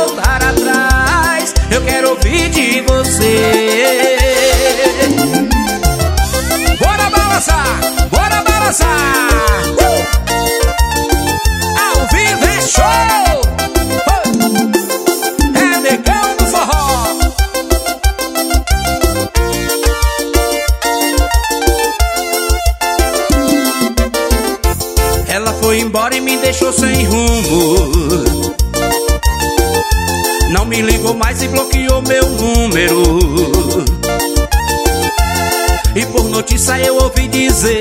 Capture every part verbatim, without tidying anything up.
voltar atrás. Eu quero ouvir de você. Bora balançar, bora balançar. uh! Ao vivo é show. uh! É negão do forró. Ela foi embora e me deixou sem rumo. Não me ligou mais e bloqueou meu número. E por notícia eu ouvi dizer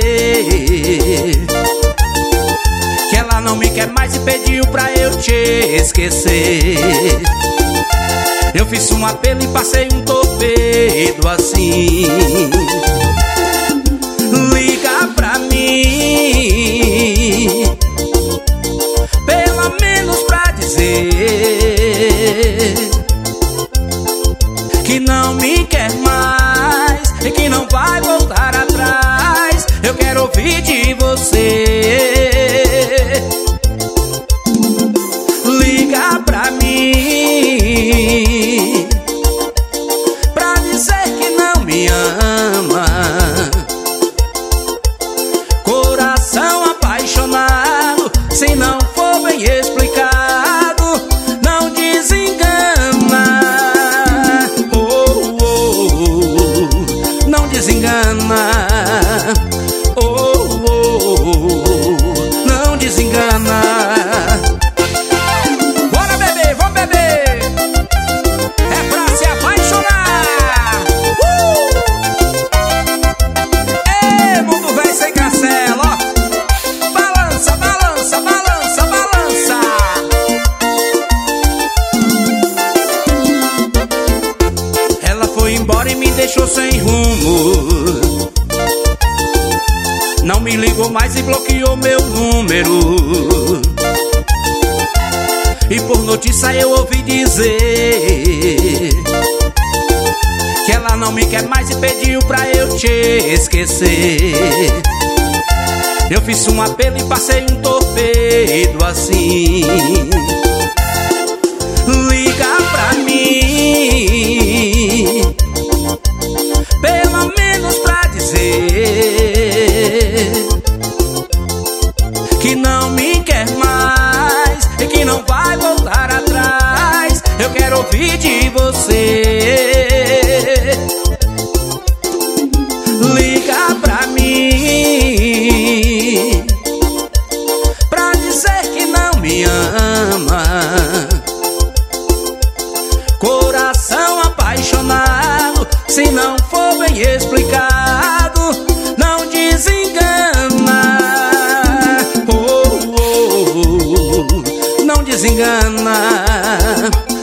que ela não me quer mais e pediu pra eu te esquecer. Eu fiz um apelo e passei um torpedo assim. Liga pra mim, pelo menos pra dizer que não me quer mais e que não vai voltar atrás. Eu quero ouvir de você. Liga pra mim pra dizer que não me ama. Coração apaixonado, se não for bem explicado, não desengana. Oh, oh, oh, não desengana. Oh, oh, oh, não desengana. Bora beber, vamos beber. É pra se apaixonar. uh! Ei, mundo velho sem cancela, ó. Balança, balança, balança, balança. Ela foi embora e me deixou sem rumo. Não me ligou mais e bloqueou meu número. E por notícia eu ouvi dizer que ela não me quer mais e pediu pra eu te esquecer. Eu fiz um apelo e passei um torpedo assim. Liga pra mim, pelo menos pra dizer que não me quer mais e que não vai voltar atrás. Eu quero ouvir de você. Liga pra mim pra dizer que não me ama. Coração apaixonado, se não for bem explicado, não desengana. Oh, oh, oh, não desengana.